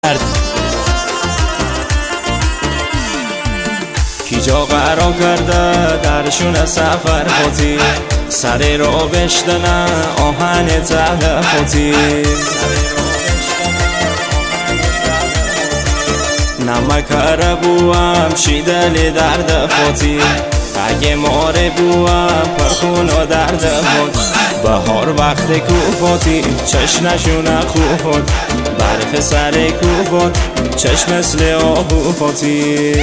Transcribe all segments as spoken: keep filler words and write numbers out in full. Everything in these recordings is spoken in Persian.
کی جا قرار کرده درشون سفر خودی سر رو بشتنه آهن تهل خودی نمکر بوام شیدل درد خودی اگه ماره بوام پرخون و درد خود بهار وقت کوفاتی چشمشون خوفات برف سر کوفات چشم مثل آهو فاتی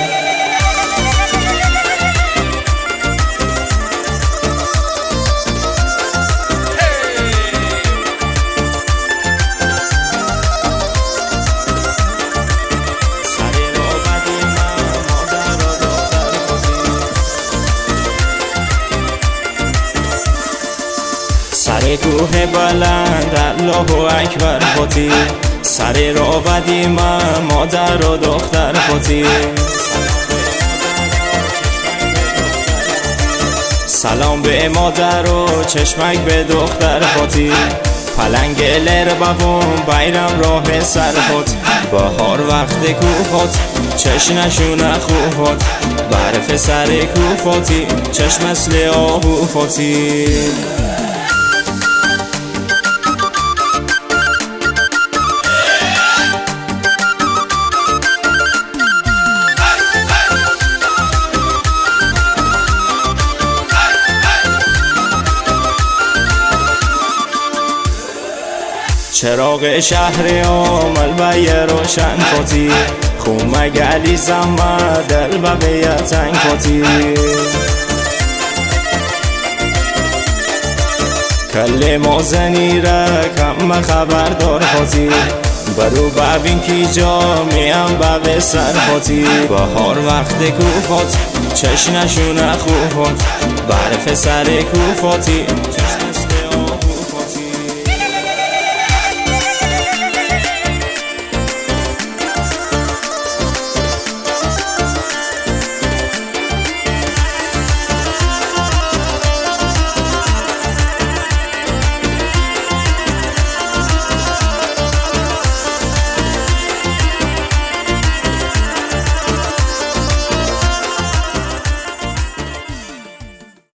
سر کوه بلند الله اکبر خودی سر را بدی من مادر و دختر خودی سلام به مادر و چشمک به دختر خودی پلنگ لر ببون بیرم راه سر خود بهار وقت کوفات چشمشون خوفات برف سر کوفاتی چشم مثل آهو فاتی چراغ شهر آمل بای روشن کتی خومه گلی زمه دل ببیه تنگ کتی کل موزنی را کم خبردار کتی برو ببین کی جا میم ببه سر کتی بهار وقت کوفات چشمشون خوفات برف سر کوفاتی